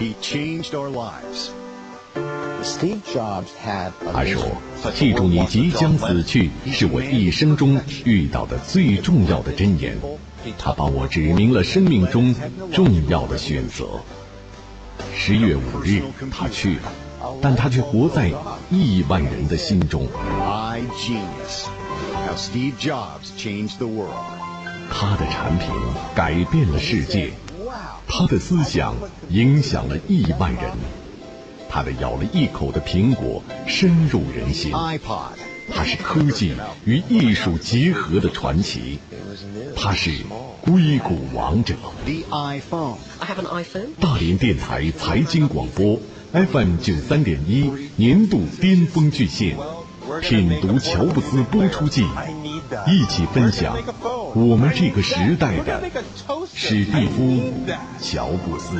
He changed our lives. 他说：“记住你即将死去，是我一生中遇到的最重要的箴言。他帮我指明了生命中重要的选择。10月5日，他去了，但他却活在亿万人的心中。 iGenius, how Steve Jobs changed the world. 他的产品改变了世界，他的思想影响了亿万人。”他的咬了一口的苹果深入人心，他是科技与艺术结合的传奇，他是硅谷王者。大连电台财经广播 FM 93.1年度巅峰巨献，品读乔布斯播出季，一起分享我们这个时代的史蒂夫·乔布斯。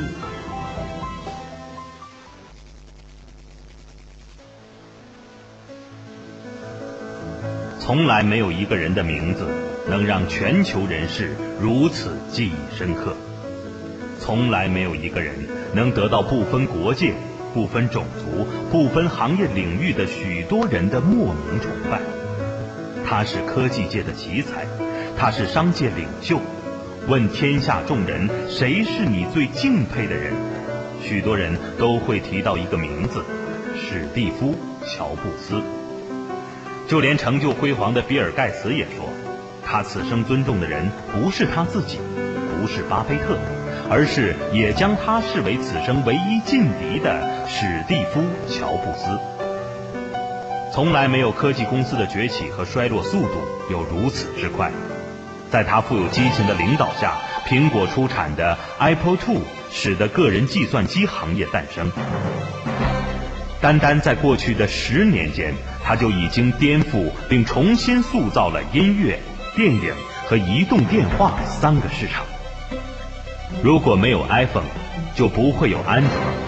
从来没有一个人的名字能让全球人士如此记忆深刻，从来没有一个人能得到不分国界、不分种族、不分行业领域的许多人的莫名崇拜。他是科技界的奇才，他是商界领袖。问天下众人，谁是你最敬佩的人？许多人都会提到一个名字：史蒂夫·乔布斯。就连成就辉煌的比尔·盖茨也说，他此生尊重的人不是他自己，不是巴菲特，而是也将他视为此生唯一劲敌的史蒂夫·乔布斯。从来没有科技公司的崛起和衰落速度有如此之快。在他富有激情的领导下，苹果出产的 Apple II 使得个人计算机行业诞生。单单在过去的10年间，他就已经颠覆并重新塑造了音乐、电影和移动电话3个市场。如果没有 iPhone， 就不会有安卓，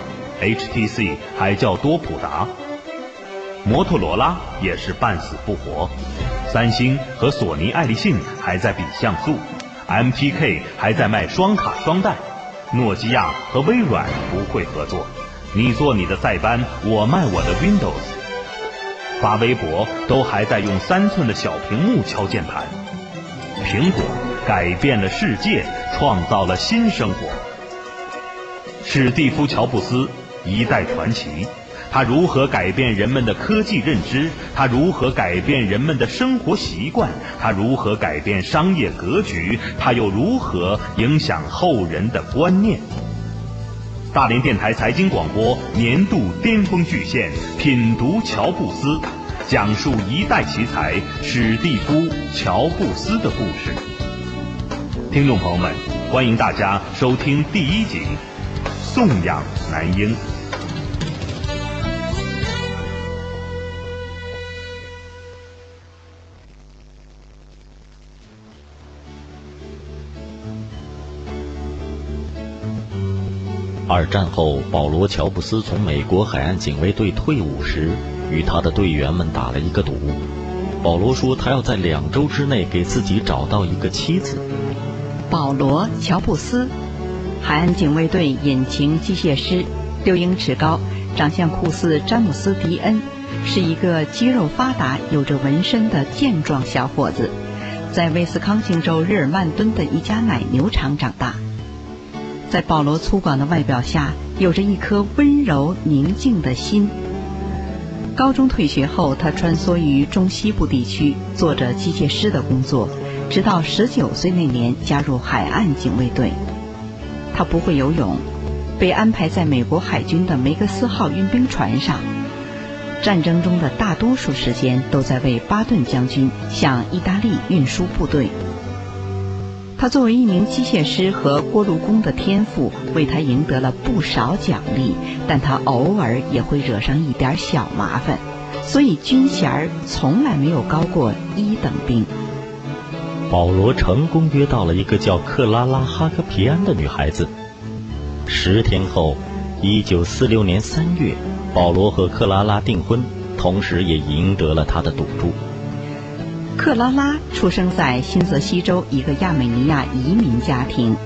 HTC 还叫多普达，摩托罗拉也是半死不活，三星和索尼爱立信还在比像素， MTK 还在卖双卡双待，诺基亚和微软不会合作，你做你的塞班，我卖我的 Windows。 发微博都还在用3寸的小屏幕敲键盘。苹果改变了世界，创造了新生活。史蒂夫·乔布斯，一代传奇。他如何改变人们的科技认知？他如何改变人们的生活习惯？他如何改变商业格局？他又如何影响后人的观念？大连电台财经广播年度巅峰巨献，品读乔布斯，讲述一代奇才史蒂夫·乔布斯的故事。听众朋友们，欢迎大家收听第1集《颂扬男婴》。 2战后，保罗·乔布斯从美国海岸警卫队退伍时，与他的队员们打了一个赌。保罗说，他要在2周之内给自己找到一个妻子。 保罗·乔布斯，海岸警卫队引擎机械师，6英尺高，长相酷似詹姆斯·迪恩，是一个肌肉发达、有着纹身的健壮小伙子，在威斯康星州日耳曼敦的一家奶牛场长大。在保罗粗犷的外表下，有着一颗温柔宁静的心。高中退学后，他穿梭于中西部地区，做着机械师的工作，直到19岁那年加入海岸警卫队。他不会游泳，被安排在美国海军的梅格斯号运兵船上。战争中的大多数时间都在为巴顿将军向意大利运输部队。他作为一名机械师和锅炉工的天赋为他赢得了不少奖励，但他偶尔也会惹上一点小麻烦，所以军衔从来没有高过1等兵。 保罗成功约到了一个叫克拉拉·哈克皮安的女孩子。10天后，1946年3月，保罗和克拉拉订婚，同时也赢得了他的赌注。克拉拉出生在新泽西州一个亚美尼亚移民家庭，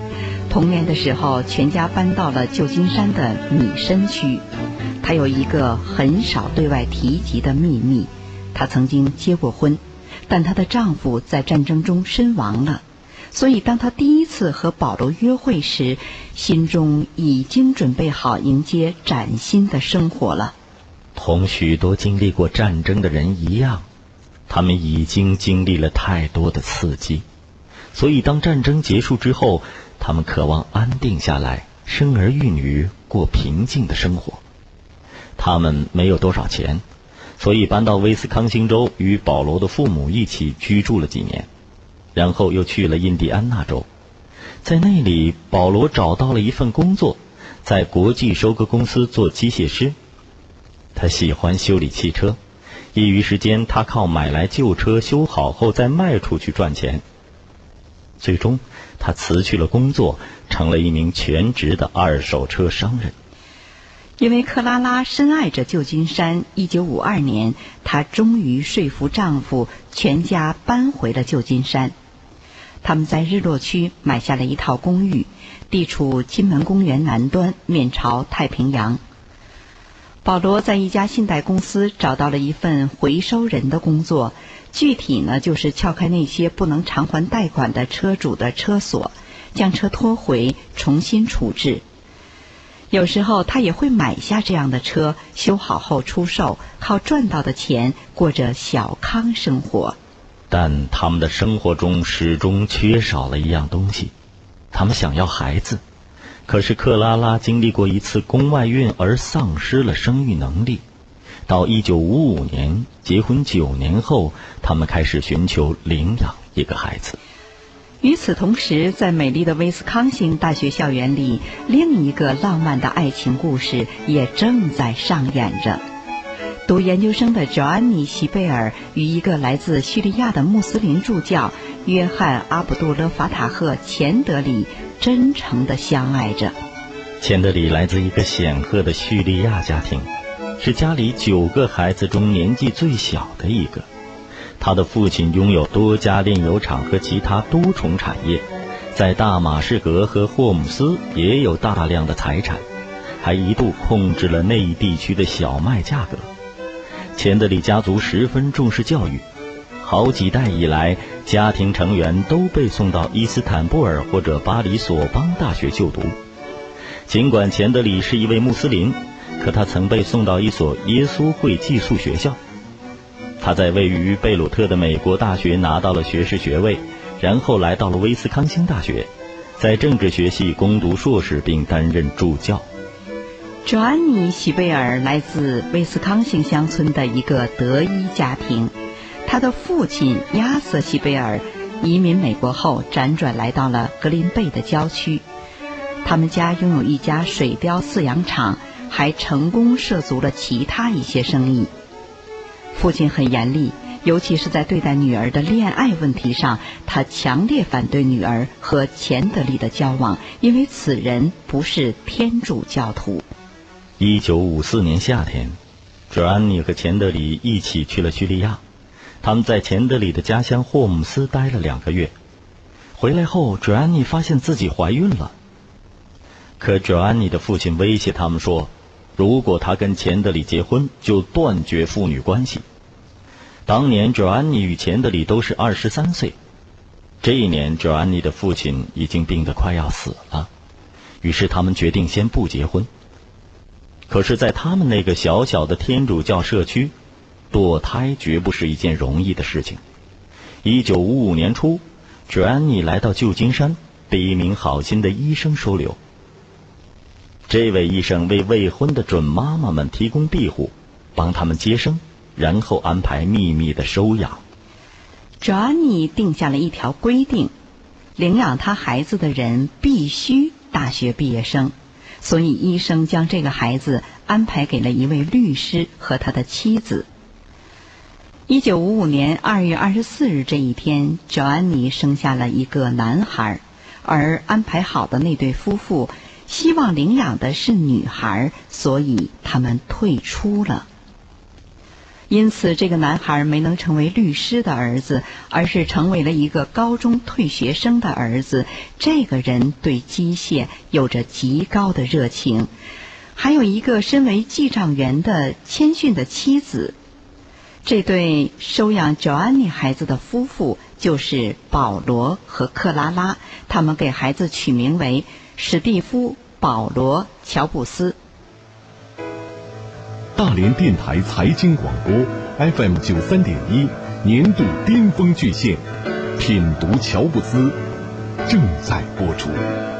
童年的时候，全家搬到了旧金山的米深区。她有一个很少对外提及的秘密，她曾经结过婚，但她的丈夫在战争中身亡了。所以当她第一次和保罗约会时，心中已经准备好迎接崭新的生活了。 同许多经历过战争的人一样，他们已经经历了太多的刺激，所以当战争结束之后，他们渴望安定下来，生儿育女，过平静的生活。他们没有多少钱，所以搬到威斯康星州，与保罗的父母一起居住了几年，然后又去了印第安纳州。在那里，保罗找到了一份工作，在国际收割公司做机械师。他喜欢修理汽车，业余时间他靠买来旧车修好后再卖出去赚钱。最终他辞去了工作，成了一名全职的二手车商人。 因为克拉拉深爱着旧金山，1952年她终于说服丈夫全家搬回了旧金山。他们在日落区买下了一套公寓，地处金门公园南端，面朝太平洋。保罗在一家信贷公司找到了一份回收人的工作，具体呢就是撬开那些不能偿还贷款的车主的车锁，将车拖回，重新处置。有时候他也会买下这样的车，修好后出售，靠赚到的钱过着小康生活。 但他们的生活中始终缺少了一样东西，他们想要孩子。可是克拉拉经历过一次宫外孕而丧失了生育能力。到1955年，结婚9年后，他们开始寻求领养一个孩子。 与此同时，在美丽的威斯康星大学校园里，另一个浪漫的爱情故事也正在上演着。读研究生的 Joanne 席贝尔与一个来自叙利亚的穆斯林助教约翰·阿卜杜勒·法塔赫·钱德里真诚地相爱着。 钱德里来自一个显赫的叙利亚家庭，是家里9个孩子中年纪最小的一个。他的父亲拥有多家炼油厂和其他多重产业，在大马士革和霍姆斯也有大量的财产，还一度控制了那一地区的小麦价格。钱德里家族十分重视教育，好几代以来，家庭成员都被送到伊斯坦布尔或者巴黎索邦大学就读。尽管钱德里是一位穆斯林，可他曾被送到一所耶稣会寄宿学校。他在位于贝鲁特的美国大学拿到了学士学位，然后来到了威斯康星大学，在政治学系攻读硕士并担任助教。 Joanne 席贝尔来自威斯康星乡村的一个德裔家庭，他的父亲亚瑟席贝尔移民美国后辗转来到了格林贝的郊区。他们家拥有一家水貂饲养场，还成功涉足了其他一些生意。父亲很严厉，尤其是在对待女儿的恋爱问题上，他强烈反对女儿和钱德里的交往，因为此人不是天主教徒。 1954年夏天，Joanne和钱德里一起去了叙利亚。他们在钱德里的家乡霍姆斯待了2个月。回来后，Joanne发现自己怀孕了。可 Joanne 的父亲威胁他们说，如果他跟钱德里结婚，就断绝父女关系。当年 Joanne 与钱德里都是23岁，这一年 Joanne 的父亲已经病得快要死了，于是他们决定先不结婚。可是在他们那个小小的天主教社区，堕胎绝不是一件容易的事情。1955年初， Joanne 来到旧金山，被一名好心的医生收留。这位医生为未婚的准妈妈们提供庇护，帮他们接生，然后安排秘密的收养。 Joanne 定下了一条规定，领养他孩子的人必须大学毕业生，所以医生将这个孩子安排给了一位律师和他的妻子。1955年2月24日这一天， Joanne 生下了一个男孩，而安排好的那对夫妇希望领养的是女孩，所以他们退出了。 因此这个男孩没能成为律师的儿子，而是成为了一个高中退学生的儿子。这个人对机械有着极高的热情，还有一个身为记账员的谦逊的妻子。这对收养Joanne孩子的夫妇就是保罗和克拉拉，他们给孩子取名为史蒂夫·保罗·乔布斯。 大连电台财经广播 FM 93.1年度巅峰巨献《品读乔布斯》正在播出。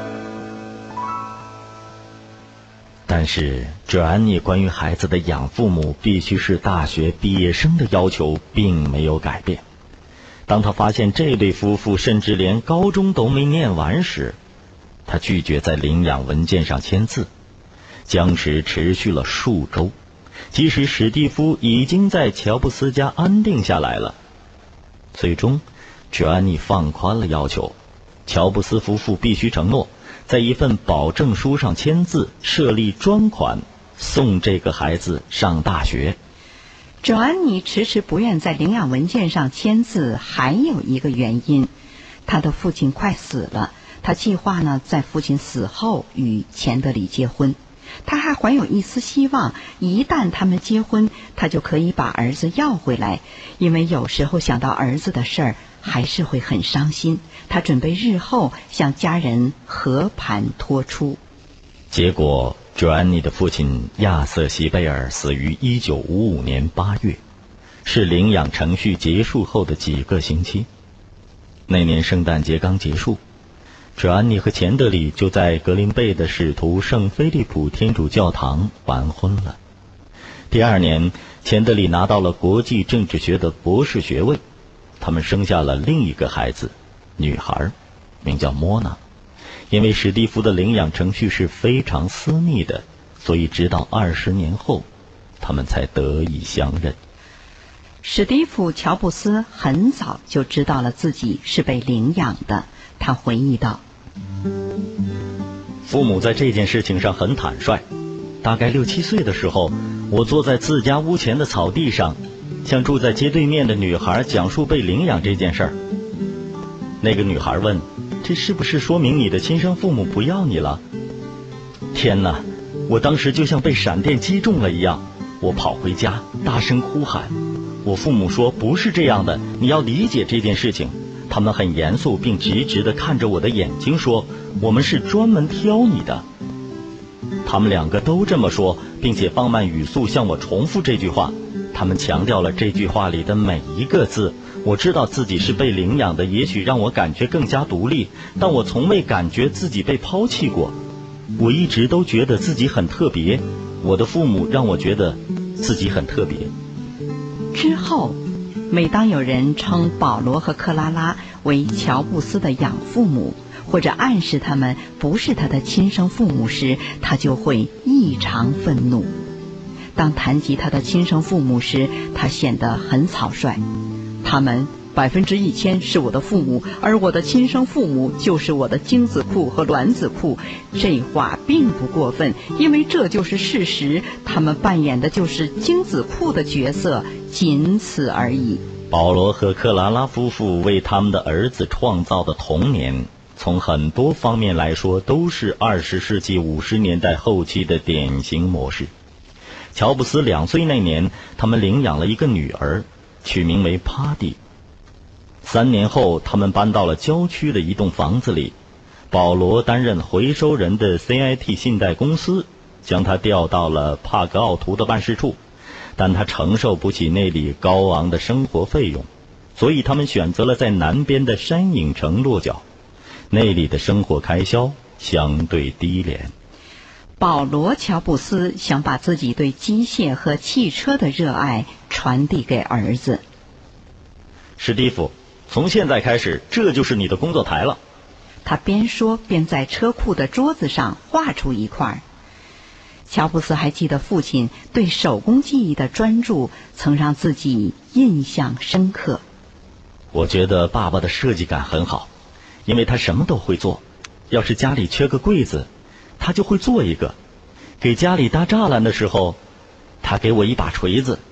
但是Joanne关于孩子的养父母必须是大学毕业生的要求并没有改变。当他发现这对夫妇甚至连高中都没念完时，他拒绝在领养文件上签字。僵持持续了数周，即使史蒂夫已经在乔布斯家安定下来了。最终Joanne放宽了要求，乔布斯夫妇必须承诺在一份保证书上签字，设立专款送这个孩子上大学。 Joanne迟迟不愿在领养文件上签字，还有一个原因，他的父亲快死了，他计划呢在父亲死后与钱德里结婚。他还怀有一丝希望，一旦他们结婚，他就可以把儿子要回来，因为有时候想到儿子的事儿还是会很伤心。他准备日后向家人和盘托出。 结果Joanne的父亲亚瑟·席贝尔死于1955年8月，是领养程序结束后的几个星期。那年圣诞节刚结束，Joanne和钱德里就在格林贝的使徒圣菲利普天主教堂完婚了。第二年，钱德里拿到了国际政治学的博士学位，他们生下了另一个孩子，女孩，名叫莫娜。因为史蒂夫的领养程序是非常私密的，所以直到20年后，他们才得以相认。 史蒂夫·乔布斯很早就知道了自己是被领养的，他回忆道： 父母在这件事情上很坦率。大概6、7岁的时候，我坐在自家屋前的草地上，向住在街对面的女孩讲述被领养这件事儿。那个女孩问：这是不是说明你的亲生父母不要你了？天哪，我当时就像被闪电击中了一样，我跑回家大声呼喊。我父母说不是这样的，你要理解这件事情。他们很严肃并直直地看着我的眼睛说，我们是专门挑你的。他们两个都这么说，并且放慢语速向我重复这句话。他们强调了这句话里的每一个字。我知道自己是被领养的，也许让我感觉更加独立，但我从未感觉自己被抛弃过。我一直都觉得自己很特别，我的父母让我觉得自己很特别。 之后，每当有人称保罗和克拉拉为乔布斯的养父母，或者暗示他们不是他的亲生父母时，他就会异常愤怒。当谈及他的亲生父母时，他显得很草率。他们1000%是我的父母，而我的亲生父母就是我的精子库和卵子库。这话并不过分，因为这就是事实，他们扮演的就是精子库的角色，仅此而已。 保罗和克拉拉夫妇为他们的儿子创造的童年，从很多方面来说都是20世纪50年代后期的典型模式。乔布斯2岁那年，他们领养了一个女儿，取名为帕蒂。3年后，他们搬到了郊区的一栋房子里。保罗担任回收人的 CIT 信贷公司，将他调到了帕格奥图的办事处，但他承受不起那里高昂的生活费用，所以他们选择了在南边的山影城落脚，那里的生活开销相对低廉。 保罗·乔布斯想把自己对机械和汽车的热爱传递给儿子。 史蒂夫，从现在开始，这就是你的工作台了。 他边说边在车库的桌子上画出一块。乔布斯还记得父亲对手工技艺的专注曾让自己印象深刻。 我觉得爸爸的设计感很好，因为他什么都会做。要是家里缺个柜子，他就会做一个。给家里搭栅栏的时候，他给我一把锤子。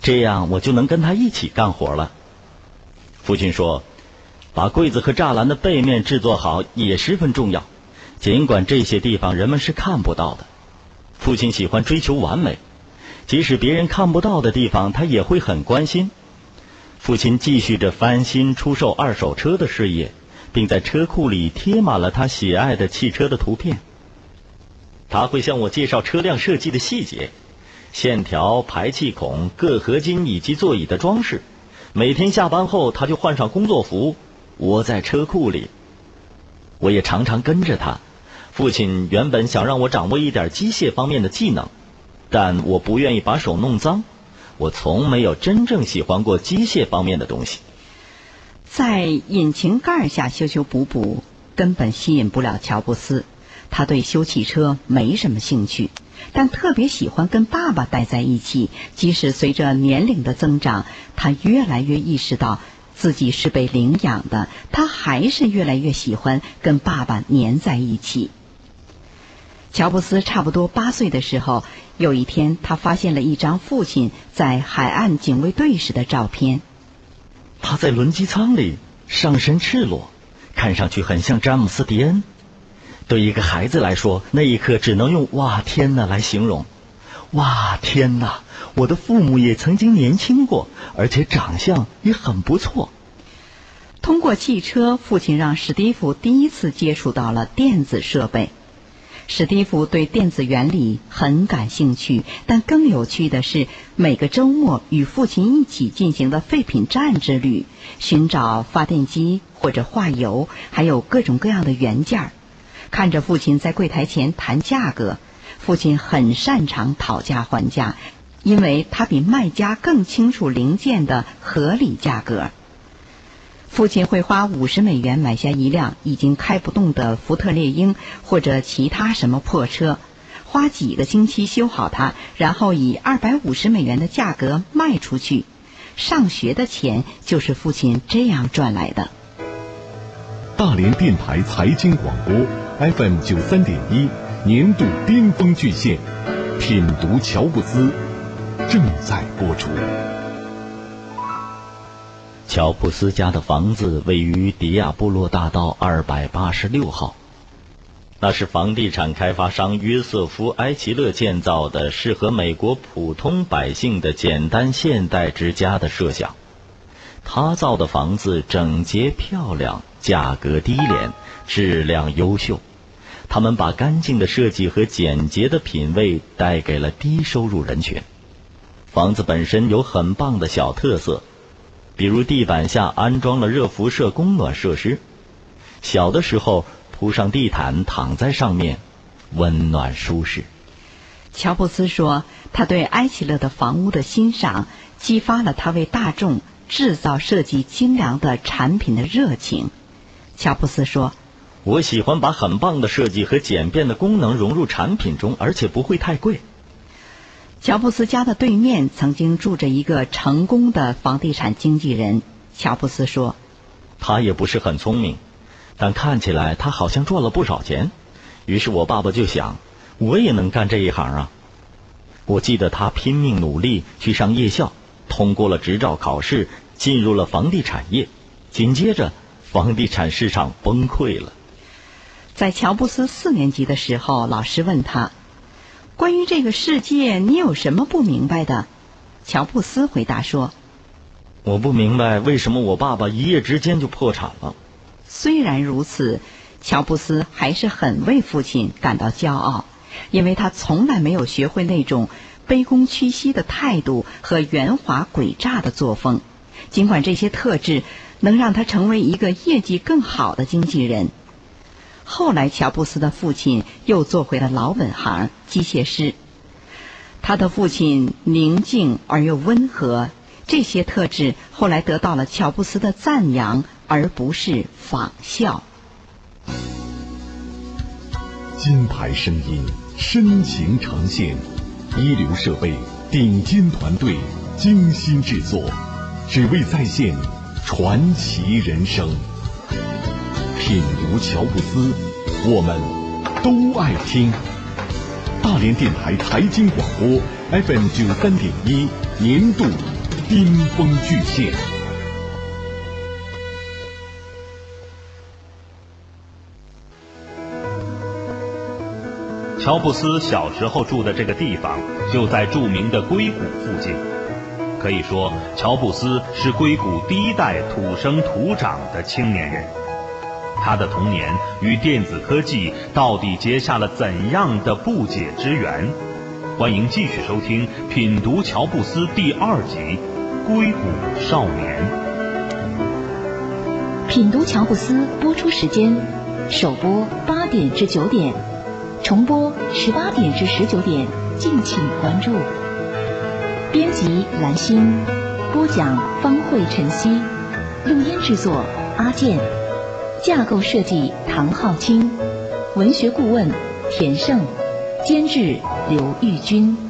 这样我就能跟他一起干活了。父亲说，把柜子和栅栏的背面制作好也十分重要，尽管这些地方人们是看不到的。父亲喜欢追求完美，即使别人看不到的地方他也会很关心。父亲继续着翻新出售二手车的事业，并在车库里贴满了他喜爱的汽车的图片。他会向我介绍车辆设计的细节，线条、排气孔、各合金以及座椅的装饰。每天下班后他就换上工作服，窝在车库里。我也常常跟着他。父亲原本想让我掌握一点机械方面的技能，但我不愿意把手弄脏。我从没有真正喜欢过机械方面的东西。 在引擎盖下修修补补根本吸引不了乔布斯，他对修汽车没什么兴趣，但特别喜欢跟爸爸待在一起。即使随着年龄的增长，他越来越意识到自己是被领养的，他还是越来越喜欢跟爸爸黏在一起。乔布斯差不多8岁的时候，有一天他发现了一张父亲在海岸警卫队时的照片。 他在轮机舱里，上身赤裸，看上去很像詹姆斯·迪恩。对一个孩子来说，那一刻只能用“哇天哪”来形容。哇天哪，我的父母也曾经年轻过，而且长相也很不错。 通过汽车，父亲让史蒂夫第一次接触到了电子设备。史蒂夫对电子原理很感兴趣，但更有趣的是每个周末与父亲一起进行的废品站之旅，寻找发电机或者化油，还有各种各样的元件。看着父亲在柜台前谈价格，父亲很擅长讨价还价，因为他比卖家更清楚零件的合理价格。父亲会花50美元买下一辆已经开不动的福特猎鹰或者其他什么破车，花几个星期修好它，然后以250美元的价格卖出去。上学的钱就是父亲这样赚来的。 大连电台财经广播 FM 93.1年度巅峰巨献，品读乔布斯正在播出。 乔布斯家的房子位于迪亚布洛大道286号，那是房地产开发商约瑟夫·埃奇勒建造的，适合美国普通百姓的简单现代之家的设想。他造的房子整洁漂亮，价格低廉，质量优秀。他们把干净的设计和简洁的品味带给了低收入人群。房子本身有很棒的小特色，比如地板下安装了热辐射供暖设施，小的时候铺上地毯躺在上面，温暖舒适。 乔布斯说，他对埃奇勒的房屋的欣赏激发了他为大众制造设计精良的产品的热情。乔布斯说， 我喜欢把很棒的设计和简便的功能融入产品中，而且不会太贵。 乔布斯家的对面曾经住着一个成功的房地产经纪人。乔布斯说， 他也不是很聪明，但看起来他好像赚了不少钱。于是我爸爸就想，我也能干这一行啊。我记得他拼命努力去上夜校，通过了执照考试，进入了房地产业。紧接着房地产市场崩溃了。 在乔布斯4年级的时候，老师问他，关于这个世界你有什么不明白的？乔布斯回答说， 我不明白为什么我爸爸一夜之间就破产了。 虽然如此，乔布斯还是很为父亲感到骄傲，因为他从来没有学会那种卑躬屈膝的态度和圆滑诡诈的作风，尽管这些特质能让他成为一个业绩更好的经纪人。后来乔布斯的父亲又做回了老本行，机械师。他的父亲宁静而又温和，这些特质后来得到了乔布斯的赞扬，而不是仿效。 金牌声音，深情呈现，一流设备，顶尖团队，精心制作，只为再现传奇人生。品读乔布斯，我们都爱听。大连电台财经广播 FM 93.1 年度巅峰巨献。 乔布斯小时候住的这个地方就在著名的硅谷附近，可以说乔布斯是硅谷第一代土生土长的青年人。他的童年与电子科技到底结下了怎样的不解之缘？欢迎继续收听品读乔布斯第2集《硅谷少年》。 品读乔布斯播出时间：首播8点至9点，重播18点至19点，敬请关注。编辑蓝心，播讲方慧晨曦，录音制作阿健，架构设计唐浩清，文学顾问田胜，监制刘玉君。